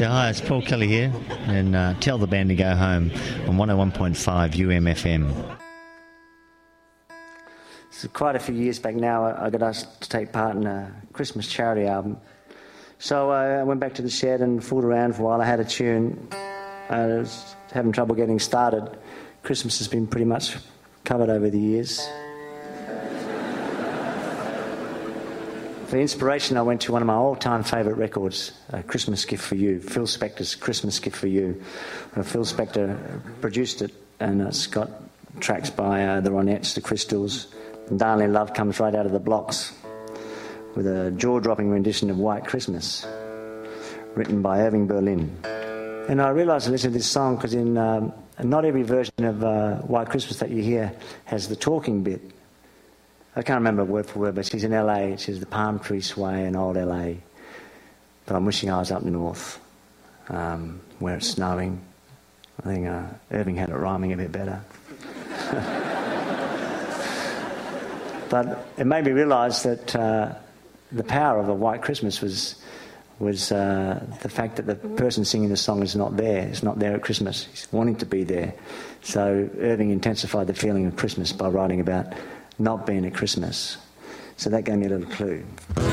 So hi, it's Paul Kelly here, and tell the band to go home on 101.5 UMFM. So quite a few years back now, I got asked to take part in a Christmas charity album. So I went back to the shed and fooled around for a while. I had a tune. I was having trouble getting started. Christmas has been pretty much covered over the years. For inspiration, I went to one of my all-time favourite records, A Christmas Gift for You, Phil Spector's Christmas Gift for You. Phil Spector produced it, and it's got tracks by the Ronettes, the Crystals, and Darling Love comes right out of the blocks with a jaw-dropping rendition of White Christmas, written by Irving Berlin. And I realised I listened to this song because in not every version of White Christmas that you hear has the talking bit. I can't remember word for word, but she's in LA. It says the palm trees sway in old LA. But I'm wishing I was up north, where it's snowing. I think Irving had it rhyming a bit better. But it made me realise that the power of a White Christmas was the fact that the person singing the song is not there. It's not there at Christmas. He's wanting to be there. So Irving intensified the feeling of Christmas by writing about not being at Christmas. So that gave me a little clue.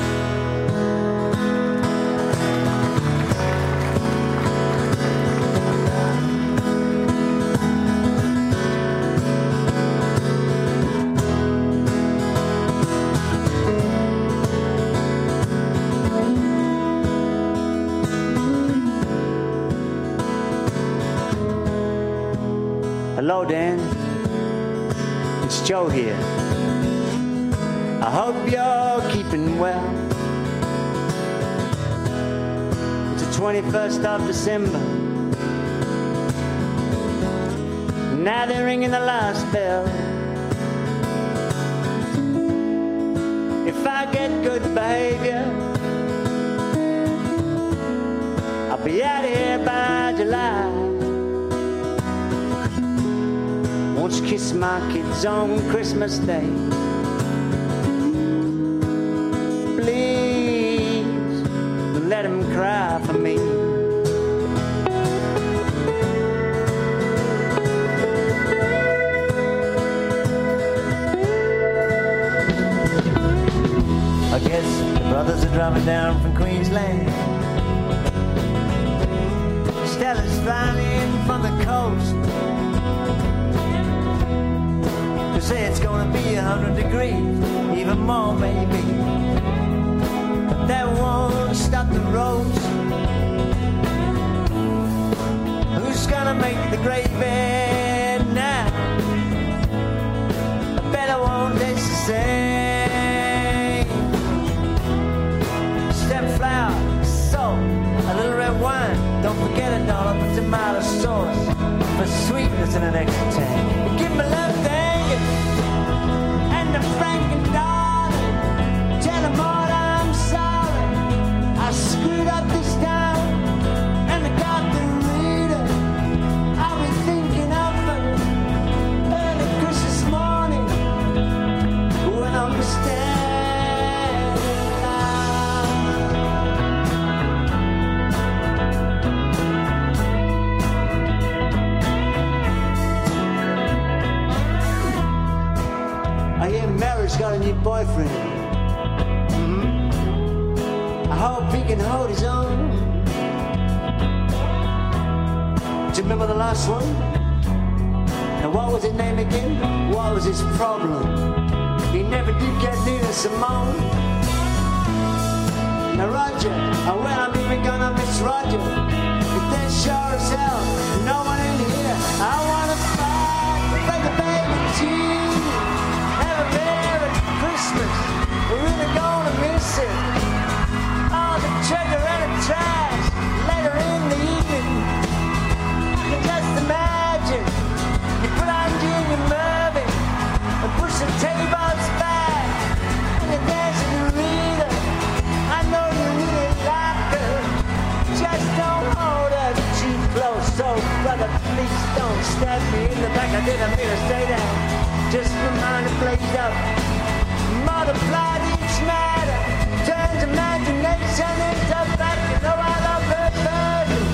Hello, Dan. It's Joe here. I hope you're keeping well. It's the 21st of December. Now they're ringing the last bell. If I get good behavior, I'll be out here by July. Won't you kiss my kids on Christmas Day? Please, let them cry for me. I guess the brothers are driving down from Queensland. Stella's flying in from the coast. They say it's gonna be 100 degrees, even more maybe. But that won't stop the roads. Who's gonna make the great bed now? I bet I won't taste the same. Step flour, salt, a little red wine. Don't forget $1 for tomato sauce, for sweetness in an extra tank. Give me love, and the Franken darling, tell him all I'm sorry. I screwed up this time, and I got the reader. I'll be thinking of her early Christmas morning when I'm standing I hear Mary's got a new boyfriend. I hope he can hold his own. Do you remember the last one? And what was his name again? What was his problem? He never did get Nina Simone. Now Roger, and when I'm even gonna miss Roger, if there's sure as hell no one in here, I wanna fight like a baby G. Have a Merry Christmas, we're really gonna miss it. All the sugar and the trash later in the evening. I can just imagine you put on Junior Murphy and push the tables back and you're dancing to Rita. I know you really like her, just don't hold her too close. So brother, please don't stab me in the back. I didn't mean to say that. Just remind the place up. Multiplied each matter, turns imagination into fact. You know I love her burden.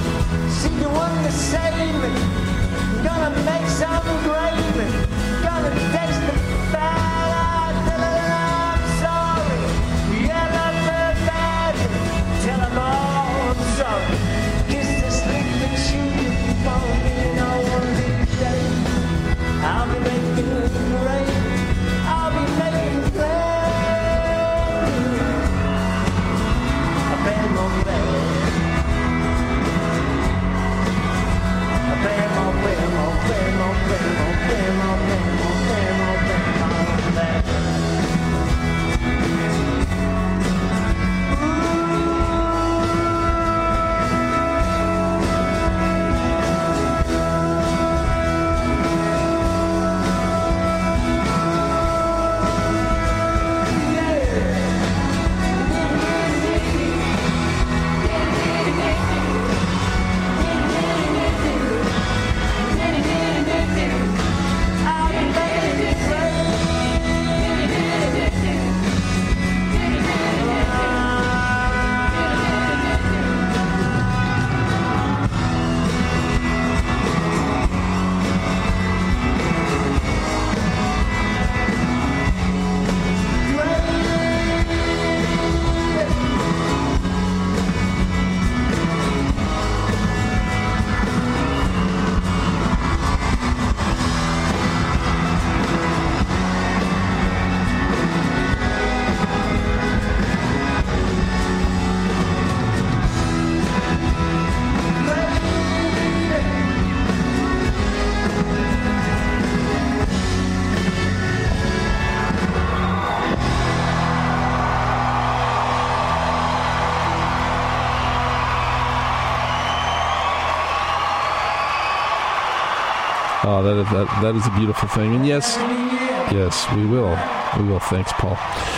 Oh, that is a beautiful thing. And yes, we will. Thanks, Paul.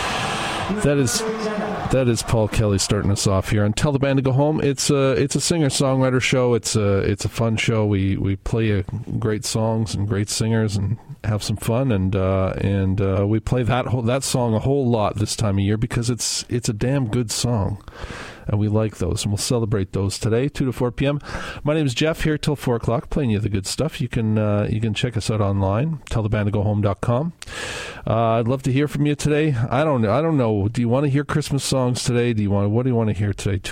That is Paul Kelly starting us off here on Tell the Band to Go Home. It's a singer-songwriter show. It's a fun show. We play great songs and great singers and have some fun, and we play that song a whole lot this time of year because it's a damn good song. And we like those, and we'll celebrate those today, 2 to 4 p.m. My name is Jeff, here till 4 o'clock, playing you the good stuff. You can check us out online, tellthebandtogohome.com. I'd love to hear from you today. I don't know. Do you want to hear Christmas songs today? What do you want to hear today?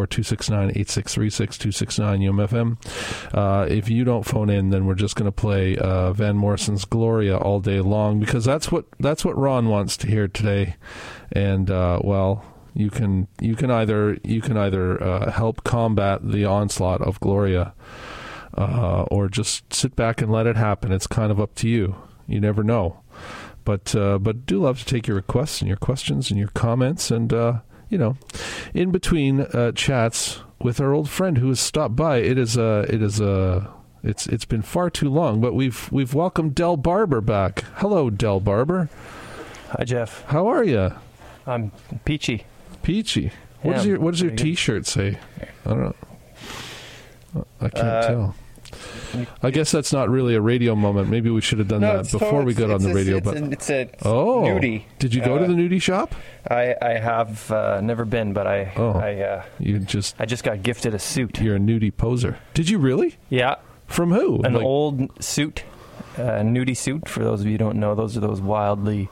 204-269-8636, 269-UMFM. If you don't phone in, then we're just going to play Van Morrison's Gloria all day long, because that's what Ron wants to hear today. And You can either help combat the onslaught of Gloria, or just sit back and let it happen. It's kind of up to you. You never know, but do love to take your requests and your questions and your comments, and in between chats with our old friend who has stopped by. It's been far too long, but we've welcomed Del Barber back. Hello, Del Barber. Hi, Jeff. How are you? I'm peachy. Peachy. What does your T-shirt say? I don't know. I can't tell. I guess that's not really a radio moment. Maybe we should have done that before we got on the radio. It's a nudie. Did you go to the nudie shop? I have never been, but I just got gifted a suit. You're a nudie poser. Did you really? Yeah. From who? An old suit, nudie suit. For those of you who don't know, those are those wildly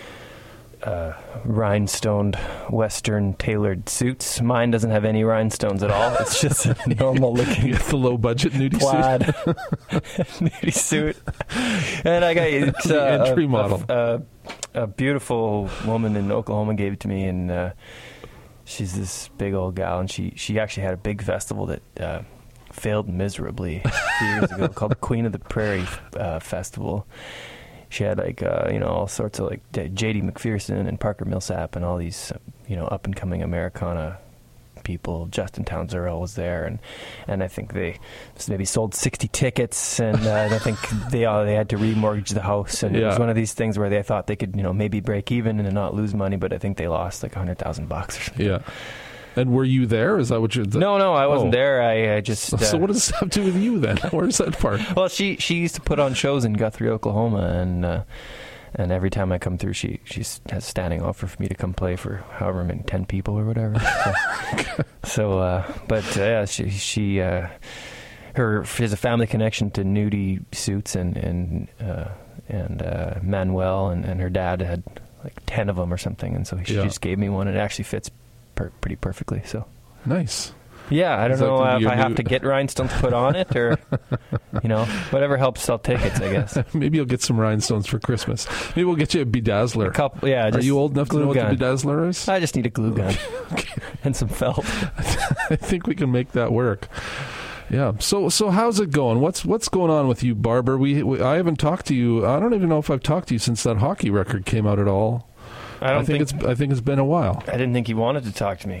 rhinestoned Western tailored suits. Mine doesn't have any rhinestones at all. It's just a normal looking the low budget nudie plaid nudie suit. And I got the entry model. A beautiful woman in Oklahoma gave it to me, and she's this big old gal, and she actually had a big festival that failed miserably a few years ago called the Queen of the Prairie Festival. She had all sorts of J.D. McPherson and Parker Millsap and all these up and coming Americana people. Justin Townes Earl was there, and I think they maybe sold 60 tickets, and I think they had to remortgage the house, and it was one of these things where they thought they could maybe break even and not lose money, but I think they lost like $100,000 or something. Yeah. And were you there? Is that what you're... No, I wasn't there. I just... So what does this have to do with you, then? Where's that part? Well, she used to put on shows in Guthrie, Oklahoma, and every time I come through, she has standing offer for me to come play for however many, 10 people or whatever. She has a family connection to nudie suits, and Manuel and her dad had like 10 of them or something, and so she just gave me one, and it actually fits pretty perfectly. So nice. Yeah, I don't know if I have to get rhinestones put on it, or whatever helps sell tickets, I guess. Maybe you'll get some rhinestones for Christmas. Maybe we'll get you a bedazzler. A couple, yeah. Are you old enough to know what the bedazzler is? I just need a glue gun and some felt. I think we can make that work. Yeah. So how's it going? What's going on with you, Barber? I haven't talked to you. I don't even know if I've talked to you since that hockey record came out at all. I think it's been a while. I didn't think he wanted to talk to me.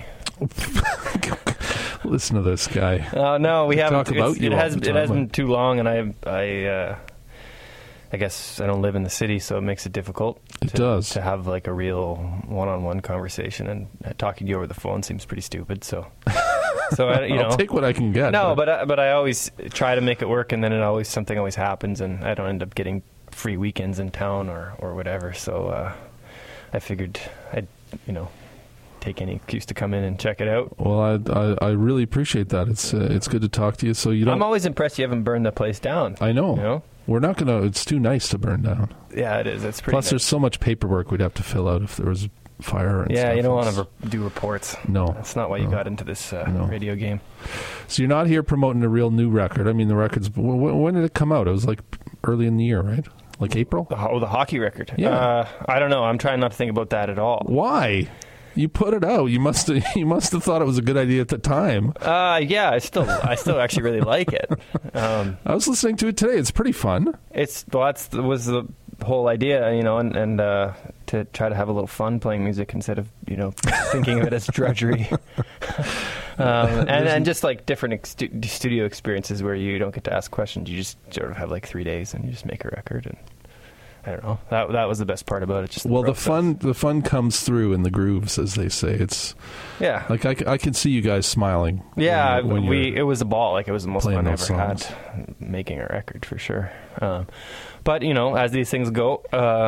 Listen to this guy. No, we haven't. Talk about you. It hasn't been too long, and I guess I don't live in the city, so it makes it difficult. To have like a real one-on-one conversation, and talking to you over the phone seems pretty stupid. So I'll take what I can get. No, but I always try to make it work, and then something always happens, and I don't end up getting free weekends in town or whatever. So I figured I'd take any excuse to come in and check it out. Well, I really appreciate that. It's good to talk to you. So I'm always impressed you haven't burned the place down. I know. We're not gonna. It's too nice to burn down. Yeah, it is. It's pretty. Plus, nice. There's so much paperwork we'd have to fill out if there was fire and stuff. Yeah, you don't want to do reports. No, that's not why you got into this radio game. So you're not here promoting a real new record. I mean, the record's. When did it come out? It was like early in the year, right? Like April? The hockey record. Yeah. I don't know. I'm trying not to think about that at all. Why? You put it out. You must have thought it was a good idea at the time. Yeah, I still actually really like it. I was listening to it today. It's pretty fun. That was the whole idea, and to try to have a little fun playing music instead of thinking of it as drudgery. And just like different studio experiences where you don't get to ask questions, you just sort of have like 3 days and you just make a record. And I don't know, that was the best part about it. Just the fun comes through in the grooves, as they say. It's like I can see you guys smiling. Yeah, it was a ball. Like, it was the most fun I ever had making a record, for sure. But as these things go,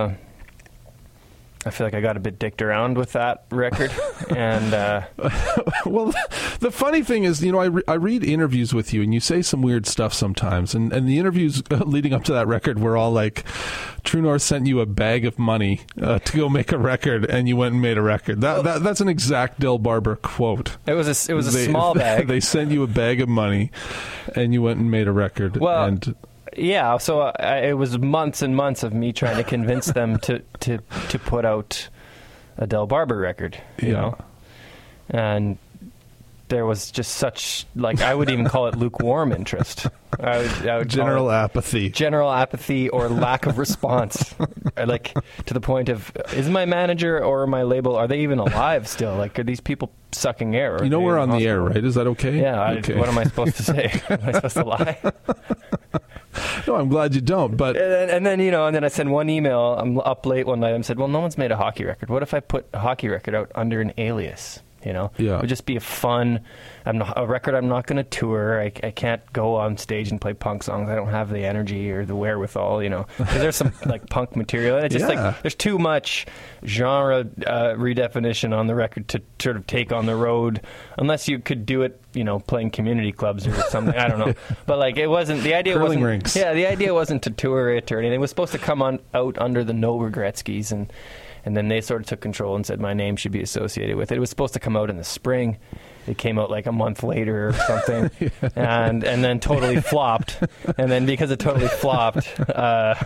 I feel like I got a bit dicked around with that record. And well, the funny thing is, I read interviews with you, and you say some weird stuff sometimes. And the interviews leading up to that record were all like, True North sent you a bag of money to go make a record, and you went and made a record. That's an exact Del Barber quote. It was a small bag. They sent you a bag of money, and you went and made a record. Well, yeah, so it was months and months of me trying to convince them to put out a Del Barber record, you know? And there was just such, like, I would even call it lukewarm interest. I would general apathy. General apathy or lack of response. Like, to the point of, is my manager or my label, are they even alive still? Like, are these people sucking air? We're on the air, right? Is that okay? Yeah, okay. What am I supposed to say? Am I supposed to lie? No, I'm glad you don't. But and then I sent one email. I'm up late one night. I said, "Well, no one's made a hockey record. What if I put a hockey record out under an alias? It would just be a record I'm not going to tour. I can't go on stage and play punk songs. I don't have the energy or the wherewithal, because there's some like punk material. And it's just like there's too much genre redefinition on the record to sort of take on the road, unless you could do it, playing community clubs or something. I don't know, but like it wasn't the idea. Curling rinks. Yeah, the idea wasn't to tour it or anything. It was supposed to come out under the No Regretskis and then they sort of took control and said my name should be associated with it. It was supposed to come out in the spring. It came out like a month later or something, and then totally flopped. And then because it totally flopped, the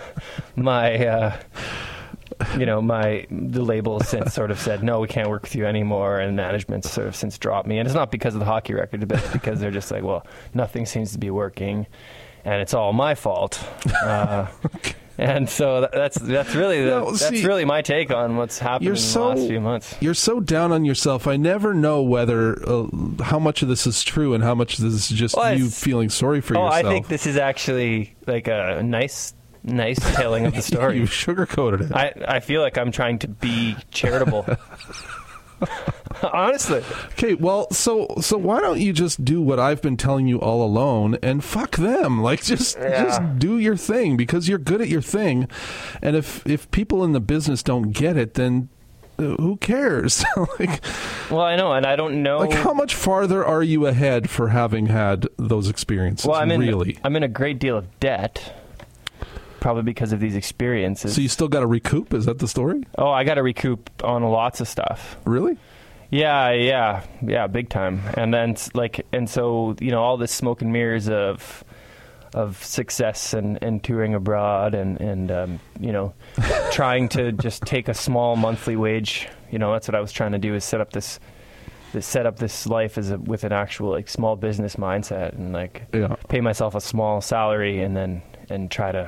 label since sort of said, no, we can't work with you anymore, and management's sort of since dropped me. And it's not because of the hockey record, but because they're just like, well, nothing seems to be working, and it's all my fault. And so that's really my take on what's happened in the last few months. You're so down on yourself. I never know whether how much of this is true and how much of this is just you feeling sorry for yourself. I think this is actually like a nice telling of the story. You sugarcoated it. I feel like I'm trying to be charitable. Honestly. Okay, well, so why don't you just do what I've been telling you all alone and fuck them? Like, just do your thing, because you're good at your thing. And if people in the business don't get it, then who cares? Well, I know, and I don't know. Like, how much farther are you ahead for having had those experiences? Well, I'm in a great deal of debt. Probably because of these experiences. So you still got to recoup? Is that the story? Oh, I got to recoup on lots of stuff. Really? Yeah, big time. And then so all this smoke and mirrors of success and touring abroad and trying to just take a small monthly wage. That's what I was trying to do, is set up this life with an actual like small business mindset and pay myself a small salary and try to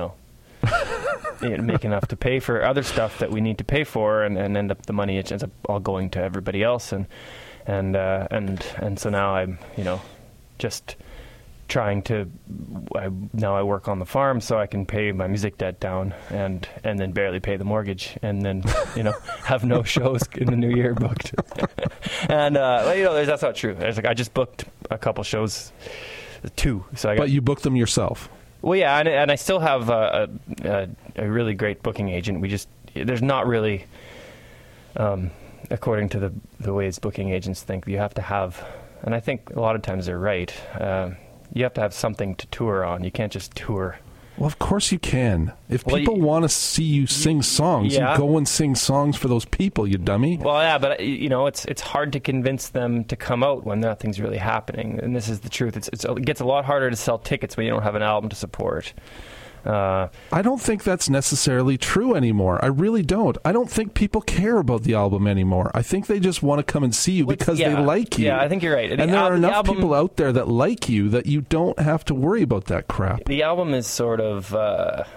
make enough to pay for other stuff that we need to pay for, and end up the money ends up all going to everybody else, and so now I'm just trying to I work on the farm so I can pay my music debt down and then barely pay the mortgage, and then have no shows in the new year booked. And that's not true. I just booked a couple shows, 2. But you booked them yourself. Well, yeah, and I still have a really great booking agent. There's not really, according to the ways booking agents think, you have to have, and I think a lot of times they're right, you have to have something to tour on. You can't just tour. Well, of course you can. If people want to see you sing songs, you go and sing songs for those people, you dummy. Well, yeah, but it's hard to convince them to come out when nothing's really happening. And this is the truth. It gets a lot harder to sell tickets when you don't have an album to support. I don't think that's necessarily true anymore. I really don't. I don't think people care about the album anymore. I think they just want to come and see you because they like you. Yeah, I think you're right. And there are enough people out there that like you that you don't have to worry about that crap. The album is sort of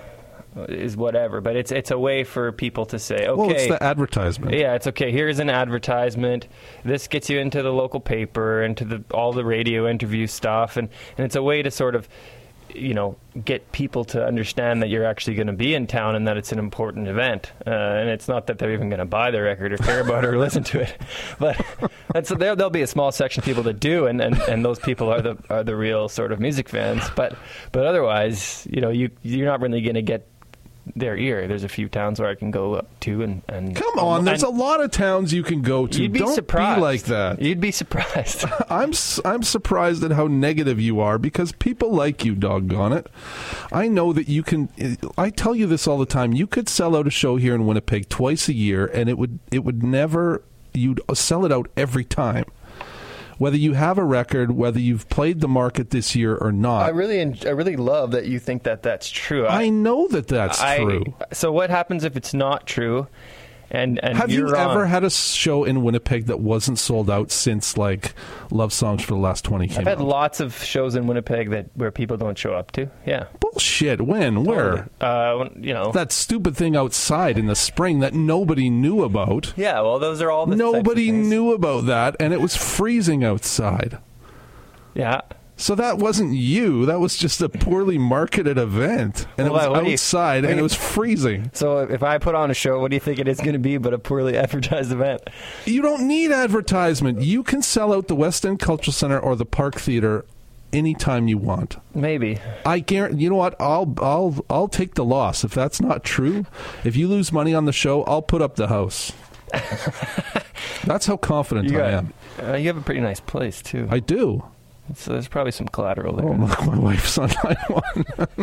is whatever. But it's a way for people to say, okay. Well, it's the advertisement. Yeah, it's okay. Here's an advertisement. This gets you into the local paper, into all the radio interview stuff, and it's a way to sort of, get people to understand that you're actually going to be in town and that it's an important event. And it's not that they're even going to buy the record or care about it or listen to it, but there'll be a small section of people that do, and those people are the real sort of music fans. But otherwise, you're not really going to get their ear. There's a few towns where I can go up to and come on, there's a lot of towns you can go to. You'd be Don't surprised. Be like that. You'd be surprised. I'm surprised at how negative you are, because people like you, doggone it. I know that you can. I tell you this all the time. You could sell out a show here in Winnipeg twice a year, and it would never. You'd sell it out every time. Whether you have a record, whether you've played the market this year or not. I really love that you think that that's true. I know that that's true. So what happens if it's not true? And have you're you ever wrong? had a show in Winnipeg that wasn't sold out since like Love Songs for the Last 20 came I've had out? lots of shows in Winnipeg where people don't show up to. Yeah. Bullshit. When? Where? That stupid thing outside in the spring that nobody knew about. Yeah, well, those are all the types of Nobody things. knew about that, and it was freezing outside. Yeah. So that wasn't you. That was just a poorly marketed event. And Well, it what do was you- outside, and it was freezing. So if I put on a show, what do you think it is going to be but a poorly advertised event? You don't need advertisement. You can sell out the West End Cultural Center or the Park Theatre anytime you want. Maybe. I guarantee. You know what? I'll take the loss if that's not true. If you lose money on the show, I'll put up the house. That's how confident I am. You have a pretty nice place, too. I do. So there's probably some collateral there. Oh, look, my wife's on line one.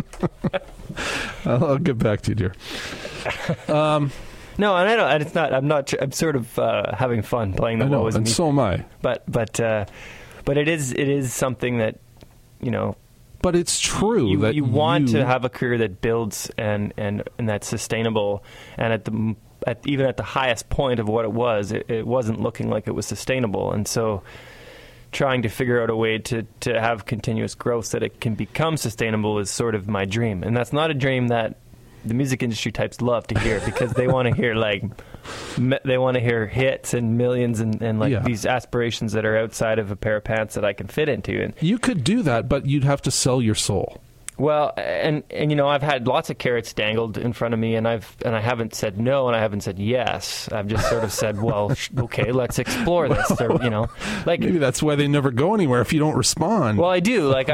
I'll get back to you, dear. No, and I don't. And it's not. I'm not. I'm sort of having fun playing the I know, woes and me. so am I. But it is something that, But it's true that you want to have a career that builds and that's sustainable. And even at the highest point of what it was, it wasn't looking like it was sustainable. And so, trying to figure out a way to have continuous growth so that it can become sustainable is sort of my dream. And that's not a dream that the music industry types love to hear, because they want to hear hits and millions and these aspirations that are outside of a pair of pants that I can fit into. And you could do that, but you'd have to sell your soul. well, and I've had lots of carrots dangled in front of me, and I haven't said no, and I haven't said yes. I've just sort of said, well, okay, let's explore this. Or, Maybe that's why they never go anywhere if you don't respond. Well, I do. Like,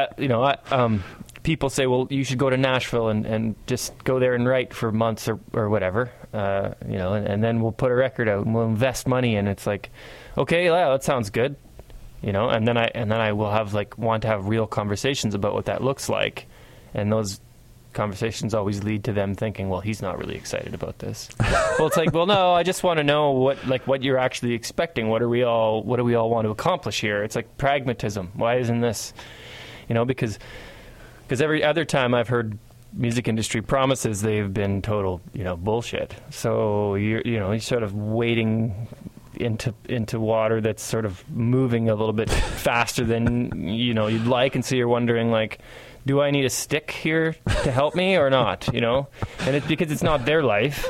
people say, well, you should go to Nashville and just go there and write for months or whatever, and then we'll put a record out and we'll invest money. And it's like, okay, yeah, that sounds good. And then I will want to have real conversations about what that looks like, and those conversations always lead to them thinking, well, he's not really excited about this. Well, it's like, well, no, I just want to know what you're actually expecting. What do we all want to accomplish here? It's like pragmatism. Why isn't this? Because every other time I've heard music industry promises, they've been total bullshit. So you're sort of wading into water that's sort of moving a little bit faster than you'd like, and so you're wondering, like, do I need a stick here to help me or not? And it's because it's not their life,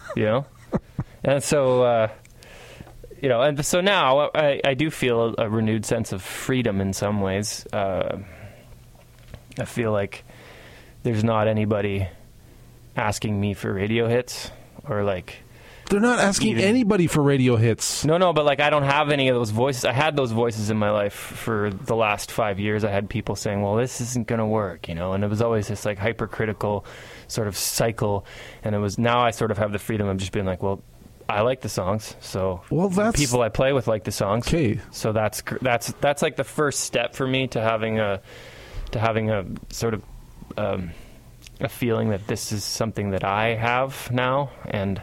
and so and so now I do feel a renewed sense of freedom in some ways. I feel like there's not anybody asking me for radio hits, or like, they're not asking anybody for radio hits. No, but like, I don't have any of those voices. I had those voices in my life for the last 5 years. I had people saying, well, this isn't going to work, and it was always this like hypercritical sort of cycle. And now I sort of have the freedom of just being like, well, I like the songs, so that's people I play with like the songs. Okay. So that's like the first step for me to having a sort of a feeling that this is something that I have now. And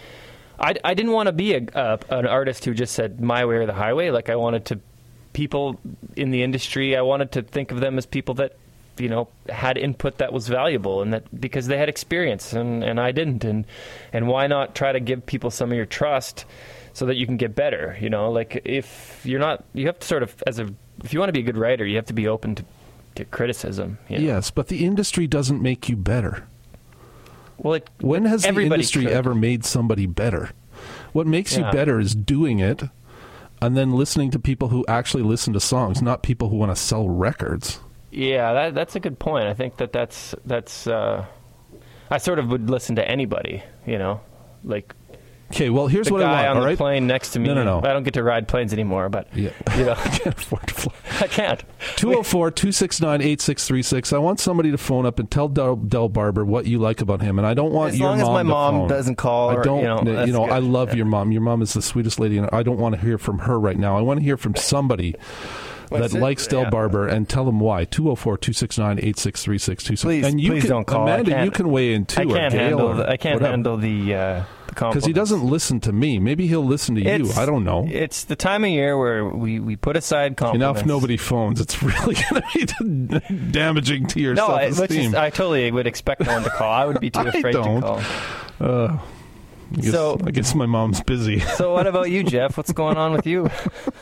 I didn't want to be an artist who just said my way or the highway. Like, I wanted to, people in the industry, I wanted to think of them as people that, had input that was valuable, and that because they had experience and I didn't. And why not try to give people some of your trust so that you can get better? Like, if you're not, you have to sort of, if you want to be a good writer, you have to be open to criticism. Yes, but the industry doesn't make you better. Well, when has the everybody industry could. ever made somebody better? What makes you Yeah. better is doing it and then listening to people who actually listen to songs, not people who want to sell records. Yeah, that's a good point. I think that's I sort of would listen to anybody, you know, like Okay, well, here's the what I guy want, on all the right? plane next to me. No. I don't get to ride planes anymore, but Yeah. you know, I can't afford to fly. I can't. 204-269-8636. I want somebody to phone up and tell Del Barber what you like about him, and I don't want As your long mom as my to mom phone. doesn't call, I or, don't. you know, that's good. I love your mom. Your mom is the sweetest lady, and I don't want to hear from her right now. I want to hear from somebody that likes Del Barber, and tell them why. 204-269-8636. Please, and you please can, don't call. Amanda, you can weigh in too. I can't handle. I can't handle the because he doesn't listen to me. Maybe he'll listen to you. I don't know. It's the time of year where we put aside compliments. Enough nobody phones. It's really going to be damaging to your self-esteem. I totally would expect no one to call. I would be too afraid to call. I guess my mom's busy. So what about you, Jeff? What's going on with you?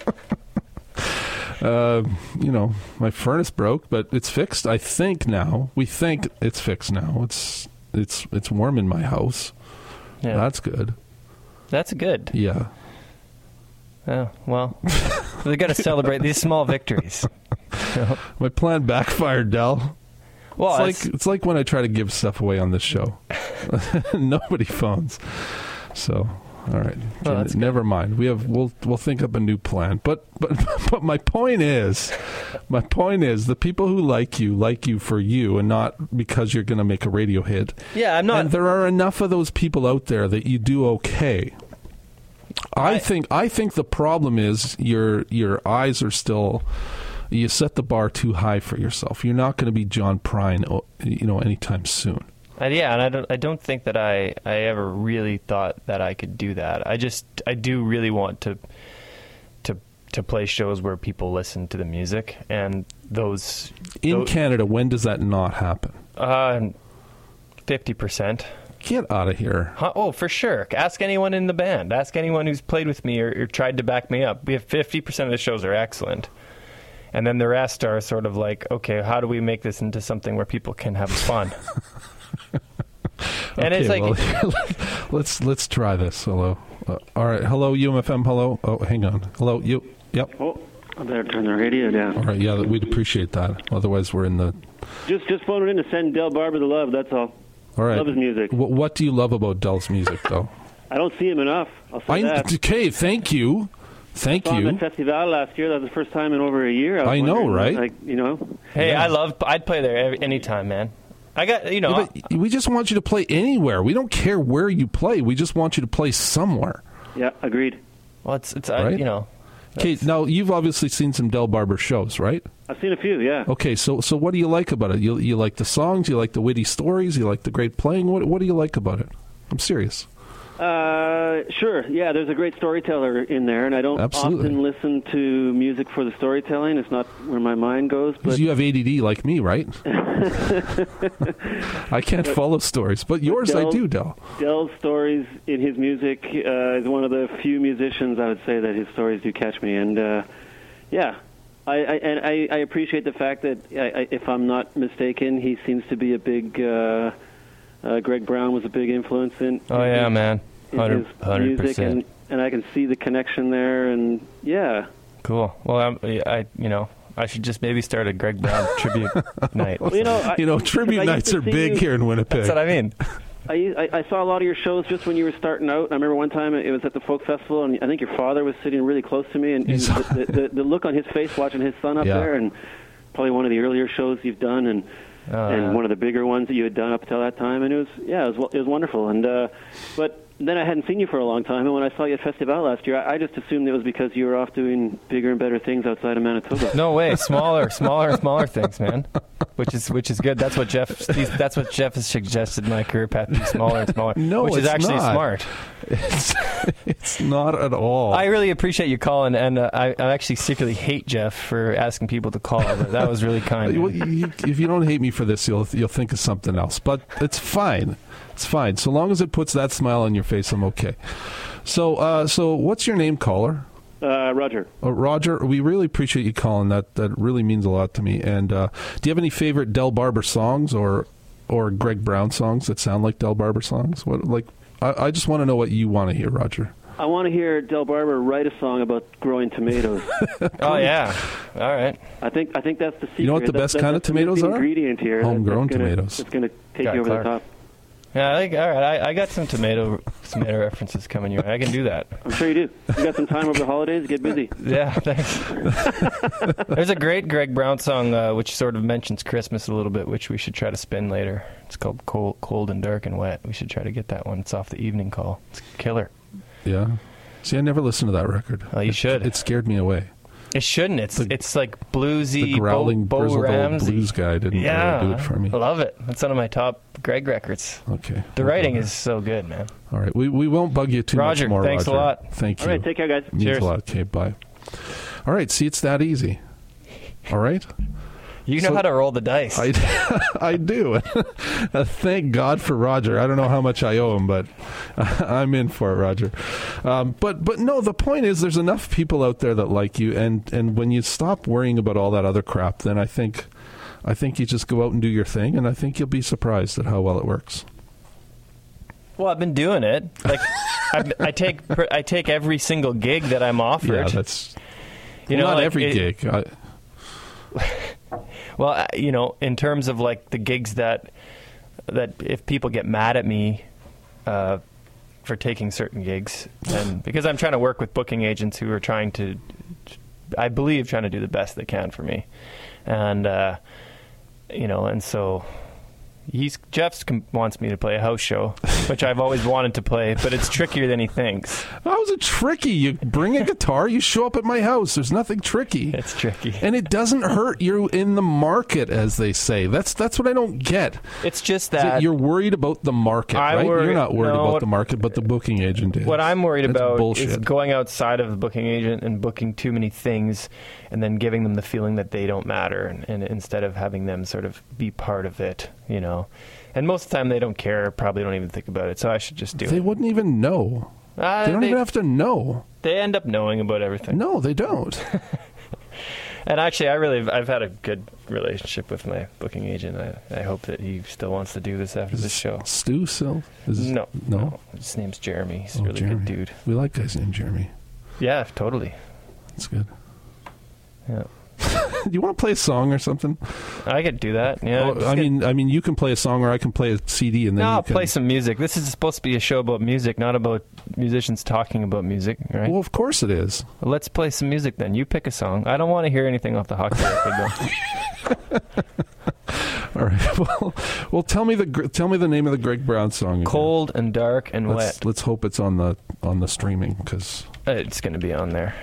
My furnace broke, but it's fixed. I think now. We think it's fixed now. It's warm in my house. Yeah. That's good. That's good. Yeah. Oh, well, we got to celebrate these small victories. My plan backfired, Del. Well, it's like when I try to give stuff away on this show. Nobody phones. So, all right. Well, never mind. We'll think up a new plan. But my point is the people who like you for you and not because you're going to make a radio hit. Yeah, I'm not. And there are enough of those people out there that you do okay. I think the problem is your eyes are still. You set the bar too high for yourself. You're not going to be John Prine, anytime soon. Yeah, and I don't think that I ever really thought that I could do that. I do really want to play shows where people listen to the music, and those in Canada. When does that not happen? 50%. Get out of here. Oh, for sure. Ask anyone in the band. Ask anyone who's played with me or tried to back me up. We have 50% of the shows are excellent. And then the rest are sort of like, okay, how do we make this into something where people can have fun? And it's like, let's try this. Hello. All right. Hello, UMFM. Hello. Oh, hang on. Hello. You. Yep. Oh, I better turn the radio down. All right. Yeah, we'd appreciate that. Otherwise, we're in the. Just phoning in to send Del Barber the love. That's all. All right. Love his music. What do you love about Del's music, though? I don't see him enough. I'll say that. Okay. Thank you. Thank I saw you. him at Festival last year. That was the first time in over a year. I know, right? Hey, Yeah. I'd play there anytime, man. I got, Yeah, but we just want you to play anywhere. We don't care where you play. We just want you to play somewhere. Yeah, agreed. Well, it's Right? Okay, now you've obviously seen some Del Barber shows, right? I've seen a few, yeah. Okay, so what do you like about it? You like the songs? You like the witty stories? You like the great playing? What do you like about it? I'm serious. Sure, yeah, there's a great storyteller in there, and I don't often listen to music for the storytelling. It's not where my mind goes. But you have ADD like me, right? I can't follow stories, but yours I do, Del. Del's stories in his music is one of the few musicians I would say that his stories do catch me, and yeah. I appreciate the fact that, if I'm not mistaken, he seems to be a big... Greg Brown was a big influence in man. in his music, and I can see the connection there, and yeah. Cool. Well, I should just maybe start a Greg Brown tribute night. Well, tribute nights are big here in Winnipeg. That's what I mean. I saw a lot of your shows just when you were starting out. I remember one time it was at the folk festival, and I think your father was sitting really close to me, and the look on his face watching his son up there, and probably one of the earlier shows you've done, and one of the bigger ones that you had done up until that time, and it was wonderful. And but then I hadn't seen you for a long time, and when I saw you at Festival last year, I just assumed it was because you were off doing bigger and better things outside of Manitoba. No way, smaller things, man. Which is good. That's what Jeff has suggested. My career path be smaller and smaller. No, which is actually not. smart. It's not at all. I really appreciate you calling, and I actually secretly hate Jeff for asking people to call. But that was really kind. Well, if you don't hate me for this, you'll think of something else. But it's fine. It's fine. So long as it puts that smile on your face, I'm okay. So what's your name, caller? Roger. Roger, we really appreciate you calling. That really means a lot to me. And do you have any favorite Del Barber songs or or Greg Brown songs that sound like Del Barber songs? I just want to know what you want to hear, Roger. I want to hear Del Barber write a song about growing tomatoes. Oh yeah, all right. I think that's the secret. You know what the best kind of tomatoes are? Ingredient here. Homegrown tomatoes. It's going to take you over the top. Yeah, all right. I got some tomato references coming your way. I can do that. I'm sure you do. You got some time over the holidays. Get busy. Yeah, thanks. There's a great Greg Brown song which sort of mentions Christmas a little bit, which we should try to spin later. It's called Cold and Dark and Wet. We should try to get that one. It's off the Evening Call. It's killer. Yeah. See, I never listened to that record. Oh, you should. It scared me away. It shouldn't. It's like bluesy. The growling, Bo grizzled old Ramsey blues guy didn't really do it for me. I love it. That's one of my top Greg records. Okay. The writing is so good, man. All right. We won't bug you too much more, thanks Roger. a lot. Thank you. All right, take care, guys. Means Cheers. a lot. Okay, bye. All right. See, it's that easy. All right. You know how to roll the dice. I do. Thank God for Roger. I don't know how much I owe him, but I'm in for it, Roger. But no, the point is there's enough people out there that like you, and when you stop worrying about all that other crap, then I think you just go out and do your thing, and I think you'll be surprised at how well it works. Well, I've been doing it. Like I take every single gig that I'm offered. Yeah, that's not like every gig. Well, in terms of like the gigs that if people get mad at me for taking certain gigs, and because I'm trying to work with booking agents who are trying to do the best they can for me, and and so Jeff wants me to play a house show, which I've always wanted to play, but it's trickier than he thinks. How's it tricky? You bring a guitar, you show up at my house. There's nothing tricky. It's tricky. And it doesn't hurt you in the market, as they say. That's what I don't get. It's just that you're worried about the market, right? You're not worried about the market, but the booking agent is. What I'm worried about bullshit. is going outside of the booking agent and booking too many things and then giving them the feeling that they don't matter, and instead of having them sort of be part of it, And most of the time they don't care, probably don't even think about it, so I should just do it. They wouldn't even know. They don't even have to know. They end up knowing about everything. No, they don't. And actually, I've had a good relationship with my booking agent. I hope that he still wants to do this after the show. Stu still? No. His name's Jeremy. He's a really good dude. We like guys named Jeremy. Yeah, totally. That's good. Yeah. Do you want to play a song or something? I could do that. Yeah. I mean, you can play a song, or I can play a CD, and then I'll play some music. This is supposed to be a show about music, not about musicians talking about music, right? Well, of course it is. Well, let's play some music then. You pick a song. I don't want to hear anything off the hockey record, though. All right. Well, tell me the name of the Greg Brown song again. Cold and Dark and Wet. Let's hope it's on the streaming, because it's going to be on there.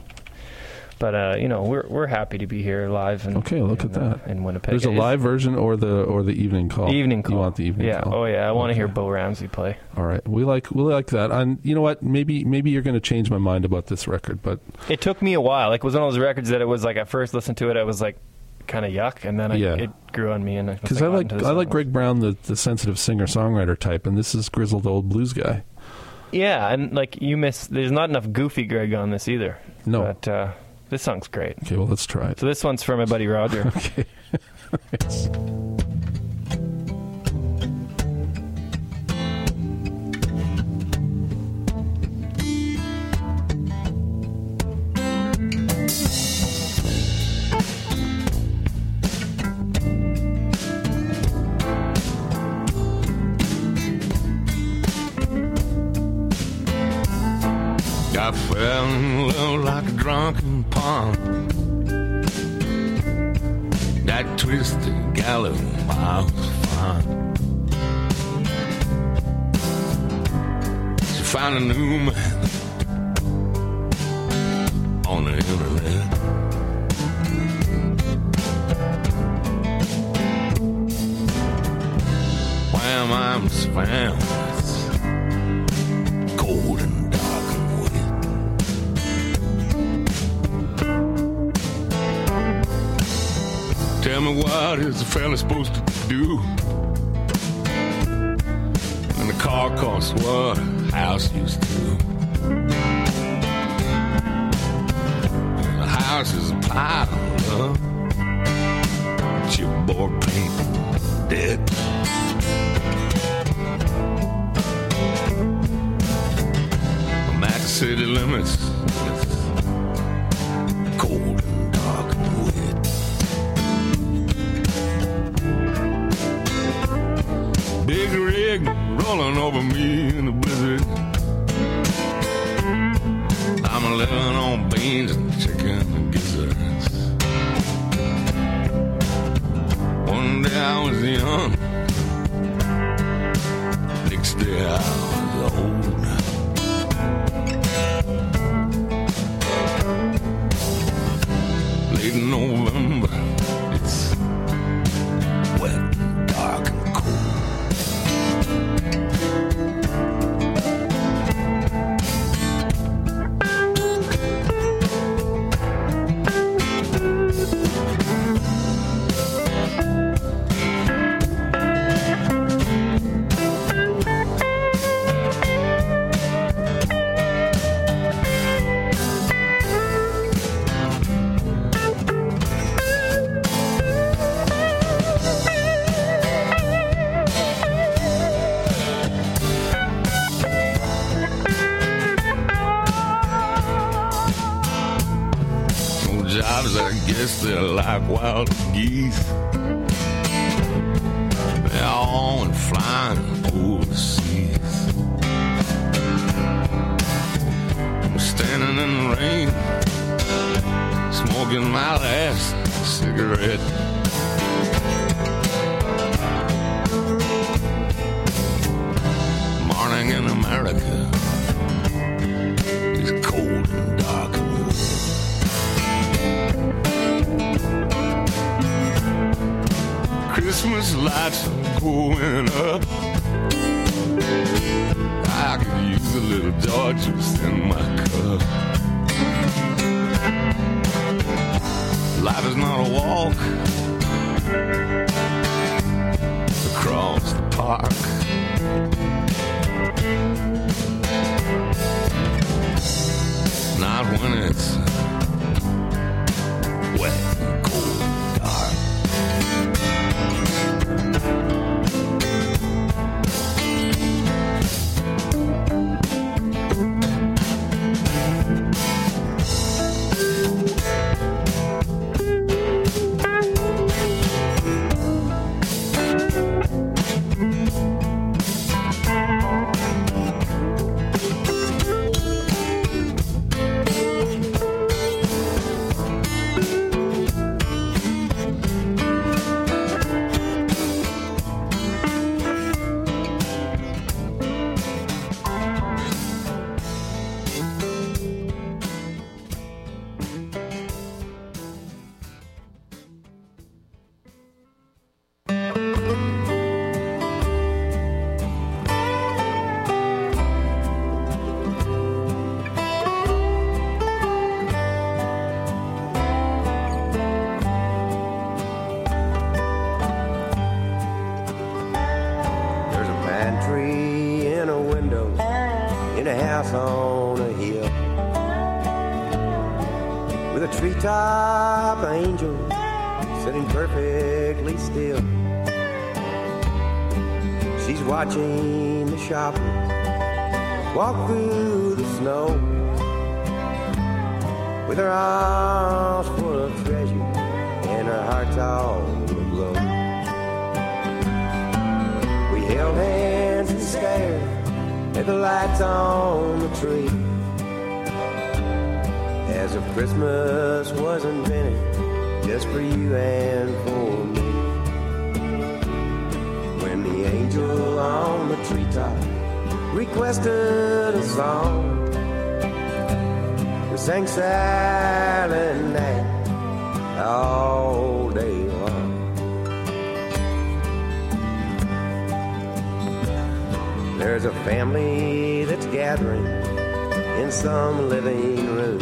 But we're happy to be here live. Look at that in Winnipeg. There's a live version or the evening call. Evening call. You want the evening call? Oh yeah, I want to hear Bo Ramsey play. All right, we like that. And you know what? Maybe you're going to change my mind about this record, but it took me a while. Like, it was one of those records that it was like, I first listened to it, I was like kind of yuck, and then it grew on me. And because I like Greg Brown, the sensitive singer songwriter type, and this is grizzled old blues guy. Yeah, and like there's not enough goofy Greg on this either. No, but. This song's great. Okay, well, let's try it. So this one's for my buddy Roger. Okay. I fell in love like a drunken punk. That twisted gallows was fun. She found a new man on the internet. Wham, I'm found. Cold and dark and wet. Tell me, what is a fella supposed to do when the car costs what a house used to? The house is a pile of love, chipboard paint, dead. city limits. It's cold and dark and wet. Big rig rolling over me in a blizzard. I'm living on beans and chicken and gizzards. One day I was young, next day I was old. Late in November, it's wet and dark and cold. Jobs, I guess they're like wild geese. They're all in flying overseas. I'm standing in the rain, smoking my last cigarette. Morning in America is cold and dark and wet. Christmas lights are going up. I could use a little joy juice in my cup. Life is not a walk across the park. Not when it's wet and cold and dark. On a hill with a treetop angel sitting perfectly still. She's watching the shoppers walk through the snow with her arms full of treasure and her heart's all aglow. We held hands and stared at the lights on the tree, as if Christmas was invented just for you and for me. When the angel on the treetop requested a song, we sang Silent Night all day long. There's a family that's gathering in some living room.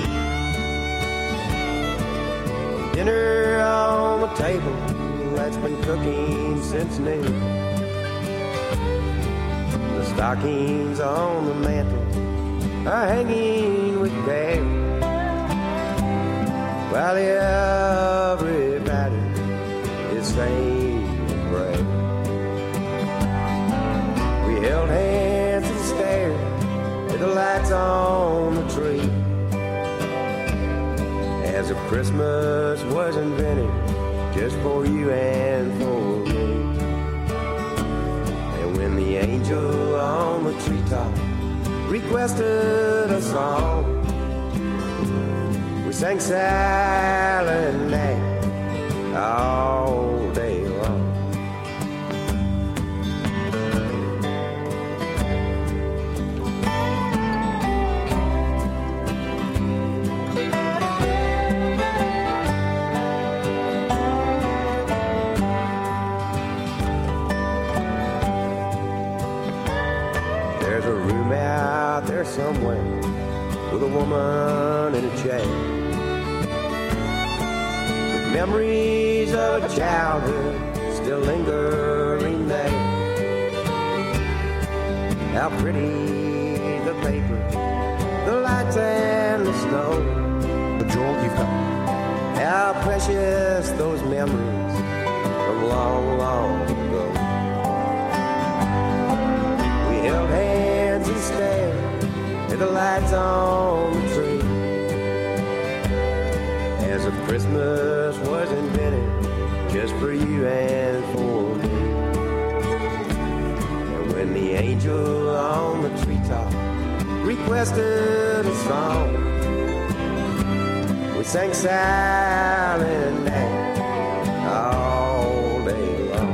Dinner on the table that's been cooking since noon. The stockings on the mantle are hanging with care, while everybody is saying a prayer. We held hands and stared at the lights on the There's a Christmas was invented just for you and for me. And when the angel on the treetop requested a song, we sang Silent Night all day long. There's a room out there somewhere with a woman in a chair, with memories of a childhood still lingering there. How pretty the paper, the lights and the snow. But Joel, you've got how precious those memories from long, long ago. We held hands and stared at the lights on the tree as if Christmas was invented just for you and for me. And when the angel on the treetop requested a song, we sang Silent Night all day long.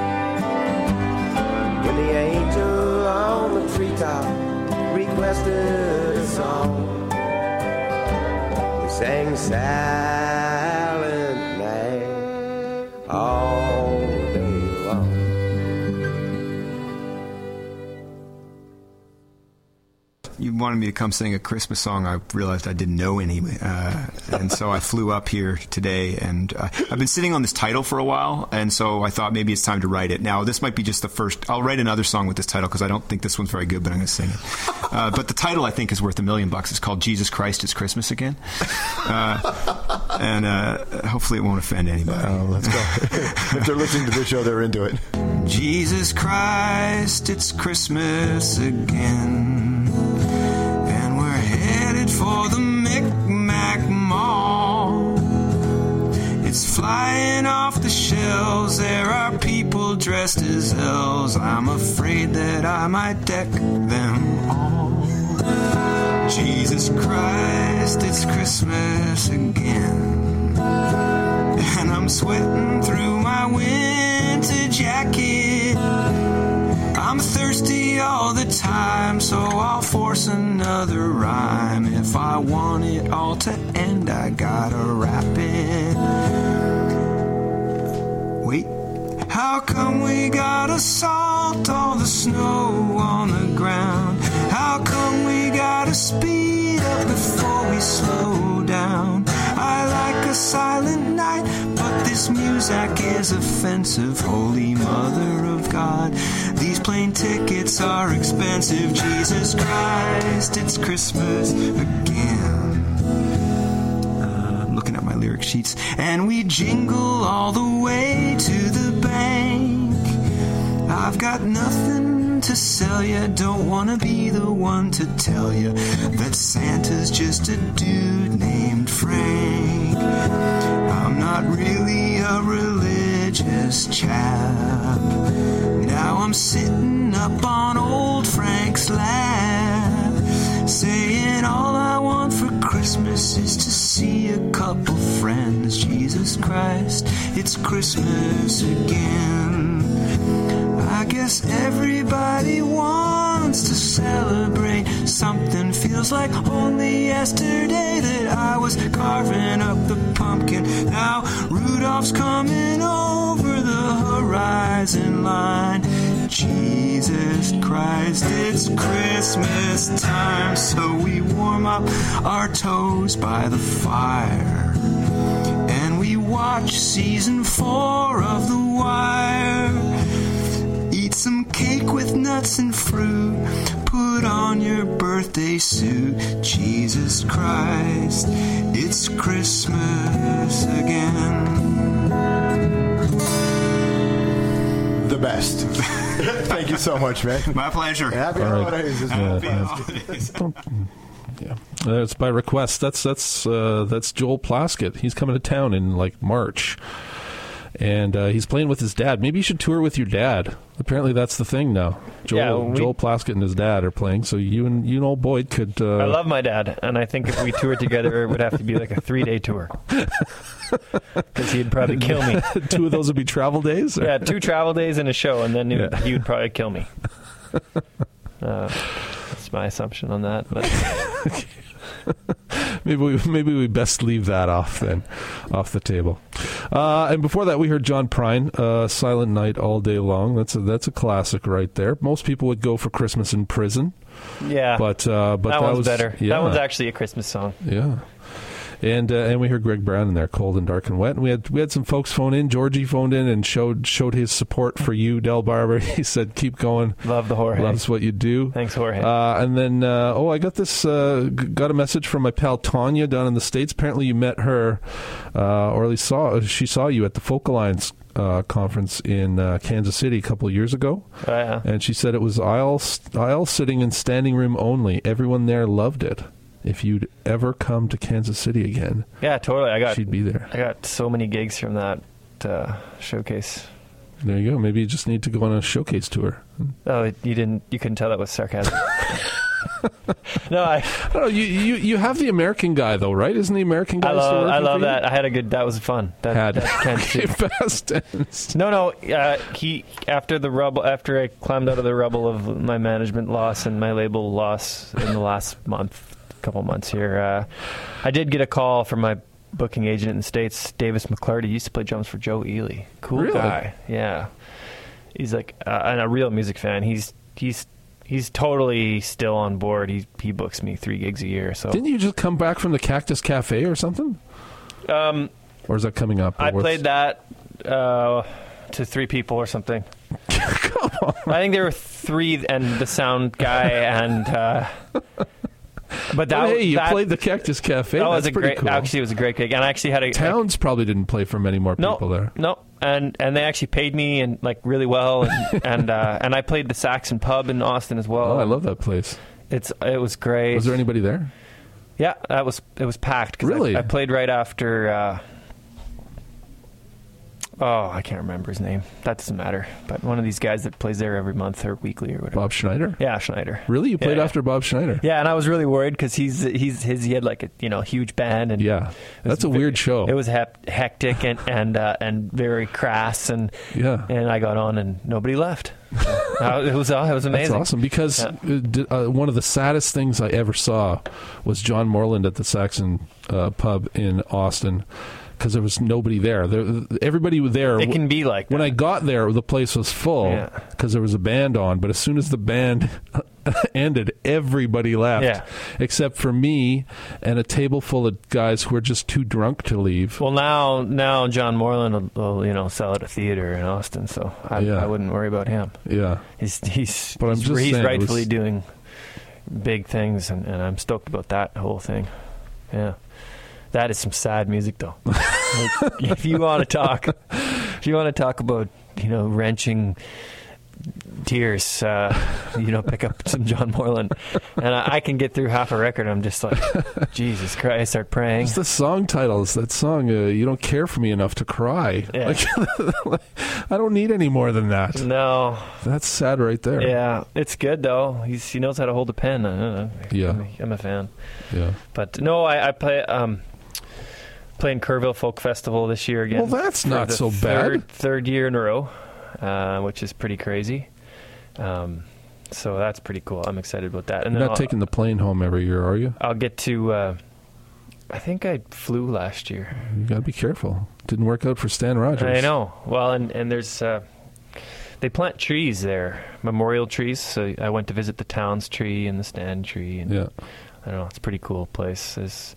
When the angel on the treetop requested a song, we sang Silent Night all day long. You wanted me to come sing a Christmas song. I realized I didn't know any, and so I flew up here today. And I've been sitting on this title for a while, and so I thought maybe it's time to write it. Now, this might be just the first. I'll write another song with this title because I don't think this one's very good, but I'm going to sing it. But the title, I think, is worth $1 million. It's called Jesus Christ, It's Christmas Again. And hopefully it won't offend anybody. Let's go. If they're listening to this show, they're into it. Jesus Christ, it's Christmas again. For the Micmac Mall, it's flying off the shelves. There are people dressed as elves. I'm afraid that I might deck them all. Jesus Christ, it's Christmas again, and I'm sweating through my winter jacket. I'm thirsty all the time, so I'll force another rhyme. If I want it all to end, I gotta rap it. Wait, how come we gotta salt all the snow on the ground? How come we gotta speed up before we slow down? I like a silent night, but this music is offensive. Holy Mother of God, these plane tickets are expensive. Jesus Christ, it's Christmas again. I'm looking at my lyric sheets. And we jingle all the way to the bank. I've got nothing to sell you, don't wanna be the one to tell you that Santa's just a dude named Frank. I'm not really a religious chap. Now I'm sitting up on old Frank's lap, saying all I want for Christmas is to see a couple friends. Jesus Christ, it's Christmas again. I guess everybody wants to celebrate. Something feels like only yesterday that I was carving up the pumpkin. Now Rudolph's coming over the horizon line. Jesus Christ, it's Christmas time, so we warm up our toes by the fire, and we watch season 4 of The Wire. Eat some cake with nuts and fruit, put on your birthday suit. Jesus Christ, it's Christmas again. The best. Thank you so much, man. My pleasure. Happy holidays. Yeah, Yeah, it's by request. That's Joel Plaskett. He's coming to town in like March, and he's playing with his dad. Maybe you should tour with your dad. Apparently, that's the thing now. Joel Plaskett and his dad are playing, so you and old Boyd could. I love my dad, and I think if we toured together, it would have to be like a 3-day tour because he'd probably kill me. 2 of those would be travel days. Or? Yeah, 2 travel days and a show, and then he would probably kill me. That's my assumption on that. But maybe we best leave that off the table. And before that, we heard John Prine, "Silent Night All Day Long." That's a classic right there. Most people would go for "Christmas in Prison." Yeah, but that one's was better. Yeah. That one's actually a Christmas song. Yeah. And we heard Greg Brown in there, "Cold and Dark and Wet." And we had some folks phone in. Georgie phoned in and showed his support for you, Del Barber. He said, "Keep going. Love the Jorge. Loves what you do." Thanks, Jorge. And then I got this got a message from my pal Tanya down in the States. Apparently, you met her, or at least she saw you at the Folk Alliance conference in Kansas City a couple of years ago. Oh, yeah. And she said it was aisle sitting and standing room only. Everyone there loved it. If you'd ever come to Kansas City again, yeah, totally. She'd be there. I got so many gigs from that showcase. There you go. Maybe you just need to go on a showcase tour. Oh, you couldn't tell that was sarcasm. No, I don't know. You have the American guy though, right? Isn't the American guy? I love that. I had a good. That was fun. Past tense. No. He after I climbed out of the rubble of my management loss and my label loss in the last couple months here, I did get a call from my booking agent in the States, Davis McClarty. He used to play drums for Joe Ely. Cool guy. Yeah, he's like and a real music fan. He's totally still on board. He books me 3 gigs a year. So didn't you just come back from the Cactus Cafe or something? Or is that coming up? I played that to 3 people or something. Come on. I think there were 3, and the sound guy and. But you played the Cactus Cafe. That was a great. Cool. Actually, it was a great gig, and I actually had a Towns probably didn't play for many more people there. No, and they actually paid me and like really well, and I played the Saxon Pub in Austin as well. Oh, I love that place. It was great. Was there anybody there? Yeah, it was packed. Really? I played right after. I can't remember his name. That doesn't matter. But one of these guys that plays there every month or weekly or whatever. Bob Schneider? Yeah, Schneider. Really? You played after Bob Schneider? Yeah, and I was really worried because he had like a huge band, and yeah, that's a weird show. It was hectic and very crass, and I got on and nobody left. It was amazing. That's awesome because one of the saddest things I ever saw was John Moreland at the Saxon Pub in Austin. Because there was nobody there. Everybody was there. It can be like that. When I got there, the place was full because there was a band on. But as soon as the band ended, everybody left, except for me and a table full of guys who were just too drunk to leave. Well, now John Moreland will sell at a theater in Austin, so I wouldn't worry about him. Yeah, he's rightfully doing big things, and I'm stoked about that whole thing. Yeah. That is some sad music, though. If you want to talk about wrenching tears, pick up some John Moreland, and I can get through half a record. I'm just like, Jesus Christ! I start praying. It's the song titles. That song, "You Don't Care for Me Enough to Cry." Yeah. I don't need any more than that. No, that's sad right there. Yeah, it's good though. He knows how to hold a pen. Yeah, I'm a fan. Yeah, but no, I play. Playing Kerrville Folk Festival this year again. Well, that's not so bad. Third year in a row, which is pretty crazy. So that's pretty cool. I'm excited about that. And you're not taking the plane home every year, are you? I'll get to. I think I flew last year. You got to be careful. Didn't work out for Stan Rogers. I know. Well, and there's. They plant trees there, memorial trees. So I went to visit the Towns tree and the Stan tree. And I don't know. It's a pretty cool place. It's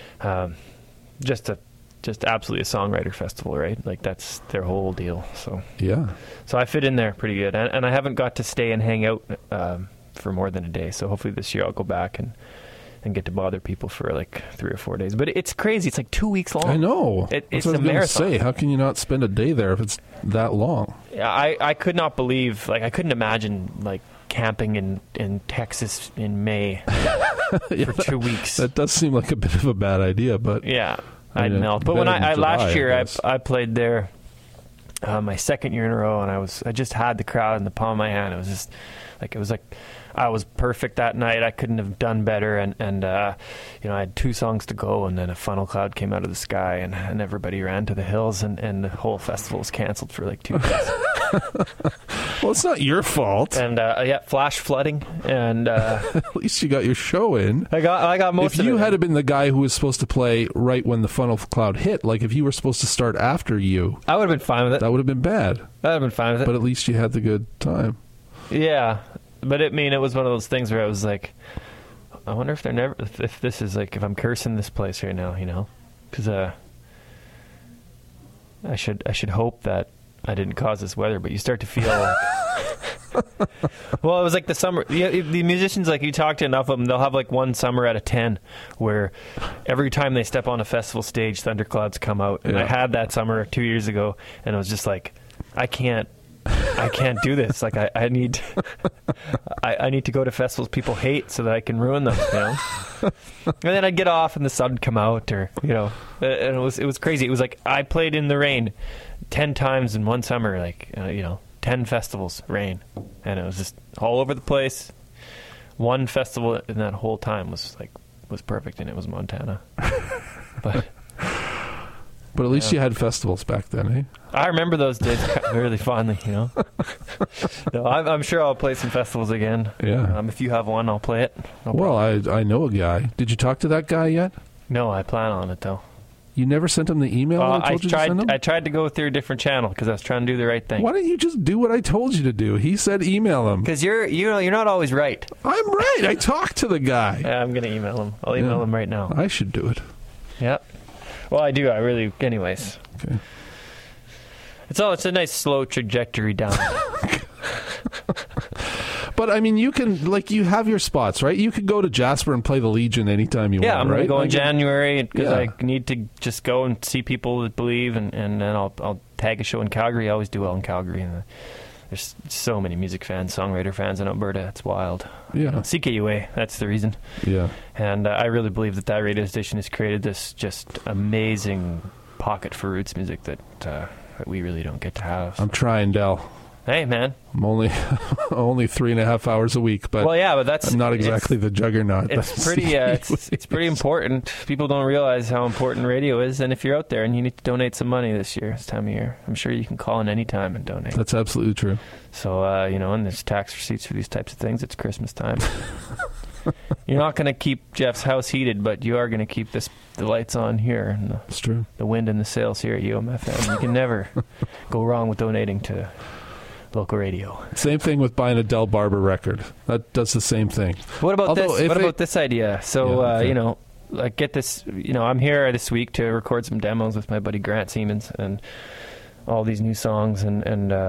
just absolutely a songwriter festival, right? Like that's their whole deal. So I fit in there pretty good, and I haven't got to stay and hang out for more than a day. So hopefully this year I'll go back and get to bother people for like 3 or 4 days. But it's crazy. It's like 2 weeks long. I know. It's a marathon. Say, how can you not spend a day there if it's that long? Yeah, I could not believe. Like I couldn't imagine like camping in Texas in May Yeah, for 2 weeks. That does seem like a bit of a bad idea, but Yeah, I'd melt. But when I last year I played there my second year in a row, and I just had the crowd in the palm of my hand. It was like I was perfect that night. I couldn't have done better, and I had 2 songs to go, and then a funnel cloud came out of the sky, and everybody ran to the hills, and the whole festival was canceled for like 2 days. Well, it's not your fault. And flash flooding, and at least you got your show in. I got most of it. If you had been the guy who was supposed to play right when the funnel cloud hit, like if you were supposed to start after you, I would have been fine with it. That would have been bad. That would have been fine with it. But at least you had the good time. Yeah, but it was one of those things where I was like, I wonder if if this is like, if I'm cursing this place right now, because I should hope that I didn't cause this weather, but you start to feel like, well, it was like the summer. Yeah, the musicians, like you talk to enough of them, they'll have like one summer out of 10 where every time they step on a festival stage, thunderclouds come out. And I had that summer 2 years ago, and I was just like, I can't do this. Like I need I need to go to festivals people hate so that I can ruin them, And then I'd get off and the sun would come out, or and it was crazy. It was like I played in the rain 10 times in one summer, like 10 festivals, rain, and it was just all over the place. One festival in that whole time was perfect, and it was Montana. But at least you had festivals back then, eh? I remember those days really fondly, No, I'm sure I'll play some festivals again. Yeah. If you have one, I'll play it. Well, I know a guy. Did you talk to that guy yet? No, I plan on it, though. You never sent him the email I told you to send him? I tried to go through a different channel because I was trying to do the right thing. Why don't you just do what I told you to do? He said email him. Because you're not always right. I'm right. I talked to the guy. Yeah, I'm going to email him. I'll email him right now. I should do it. Yeah. Well, I do. I really. Anyways. Okay. It's a nice slow trajectory down. But I mean, you can you have your spots, right? You could go to Jasper and play the Legion anytime you want. Yeah, I'm going to go in January because Yeah. I need to just go and see people that believe, and then I'll tag a show in Calgary. I always do well in Calgary, and there's so many music fans, songwriter fans in Alberta. It's wild. Yeah. CKUA, that's the reason. Yeah. And I really believe that radio station has created this just amazing pocket for roots music that we really don't get to have. I'm trying, Del. Hey, man. I'm only 3.5 hours a week, but well, yeah, but that's I'm not exactly the juggernaut. It's pretty. It's pretty important. People don't realize how important radio is, and if you're out there and you need to donate some money this time of year, I'm sure you can call in any time and donate. That's absolutely true. So and there's tax receipts for these types of things. It's Christmas time. You're not going to keep Jeff's house heated, but you are going to keep the lights on here. And That's true. The wind and the sails here at UMFM. You can never go wrong with donating to local radio. Same thing with buying a Del Barber record. That does the same thing. What about this? What about this idea? So, okay. Get this. I'm here this week to record some demos with my buddy Grant Siemens and all these new songs, and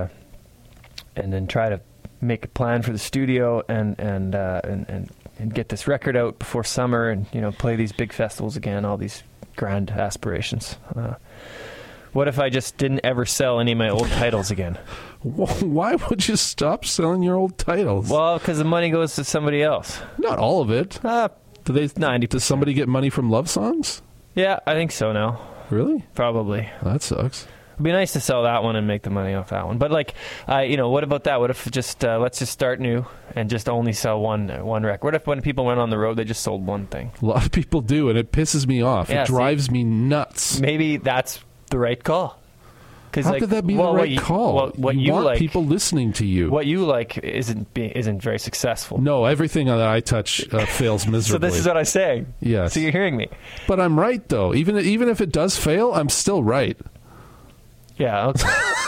then try to make a plan for the studio and get this record out before summer, and play these big festivals again. All these grand aspirations. What if I just didn't ever sell any of my old titles again? Why would you stop selling your old titles? Well, because the money goes to somebody else. Not all of it. 90%. Does somebody get money from love songs? Yeah, I think so now. Really? Probably. That sucks. It'd be nice to sell that one and make the money off that one. But what about that? What if let's just start new and just only sell one record? What if when people went on the road, they just sold one thing? A lot of people do, and it pisses me off. Yeah, it drives me nuts. Maybe that's the right call. How could that be the right call? What you want like, people listening to you. What you like isn't very successful. No, everything that I touch fails miserably. So this is what I'm saying. Yes. So you're hearing me. But I'm right, though. Even if it does fail, I'm still right. Yeah. Okay.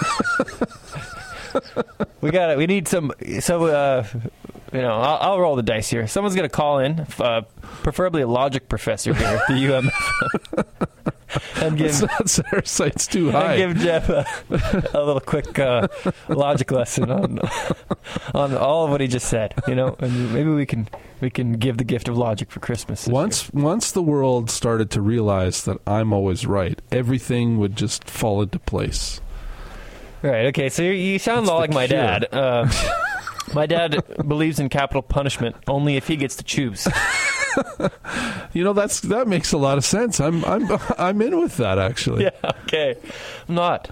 We need some. So I'll roll the dice here. Someone's gonna call in, preferably a logic professor here at the UM. And give, set our sights too high. And give Jeff a little quick logic lesson on all of what he just said. And maybe we can give the gift of logic for Christmas. Once the world started to realize that I'm always right, everything would just fall into place. Right. Okay. So you sound a lot like my dad. My dad believes in capital punishment only if he gets to choose. That makes a lot of sense. I'm in with that, actually. Yeah, okay. I'm not.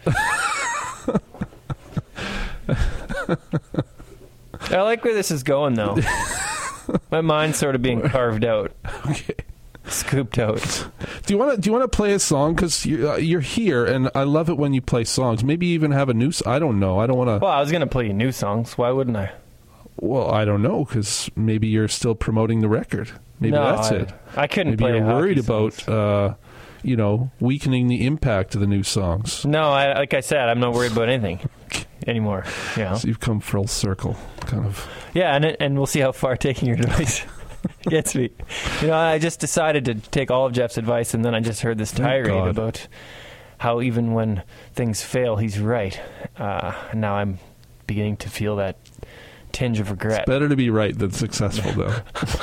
I like where this is going, though. My mind's sort of being carved out. Okay. Scooped out. Do you want to play a song? Because you're here, and I love it when you play songs. Maybe even have a new. I don't know. I don't want to. Well, I was going to play you new songs. Why wouldn't I? Well, I don't know, because maybe you're still promoting the record. Maybe that's it. I couldn't maybe play. You're worried songs. about, weakening the impact of the new songs. No, like I said, I'm not worried about anything anymore. Yeah. So you've come full circle, kind of. Yeah, and we'll see how far taking your advice gets me. I just decided to take all of Jeff's advice, and then I just heard this tirade about how even when things fail, he's right. And now I'm beginning to feel that tinge of regret. It's better to be right than successful, though.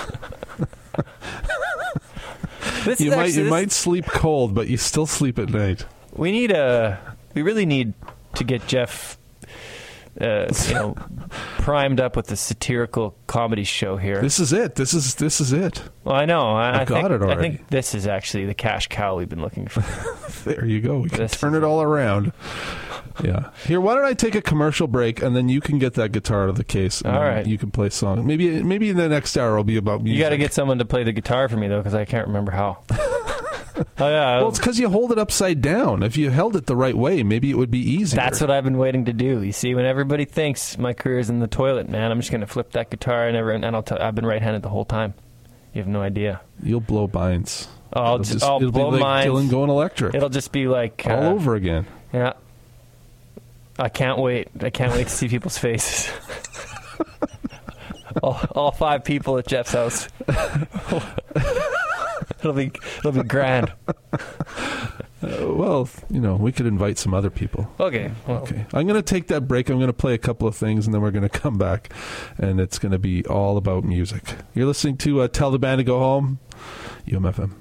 You might sleep cold, but you still sleep at night. We really need to get Jeff primed up with the satirical comedy show here. This is it. This is it. Well, I know. I got it already. I think this is actually the cash cow we've been looking for. There you go. We can turn it all around. Yeah. Here, why don't I take a commercial break, and then you can get that guitar out of the case. And all right. You can play song. Maybe in the next hour will be about music. You got to get someone to play the guitar for me, though, because I can't remember how. Oh, yeah. Well, it's because you hold it upside down. If you held it the right way, maybe it would be easier. That's what I've been waiting to do. You see, when everybody thinks my career's in the toilet, man, I'm just going to flip that guitar, and I've been right-handed the whole time. You have no idea. You'll blow minds. I'll blow like minds. Dylan going electric. It'll just be like all over again. Yeah. I can't wait. I can't wait to see people's faces. all 5 people at Jeff's house. It'll be grand. Well, we could invite some other people. Okay. Well. Okay. I'm going to take that break. I'm going to play a couple of things, and then we're going to come back, and it's going to be all about music. You're listening to Tell the Band to Go Home, UMFM.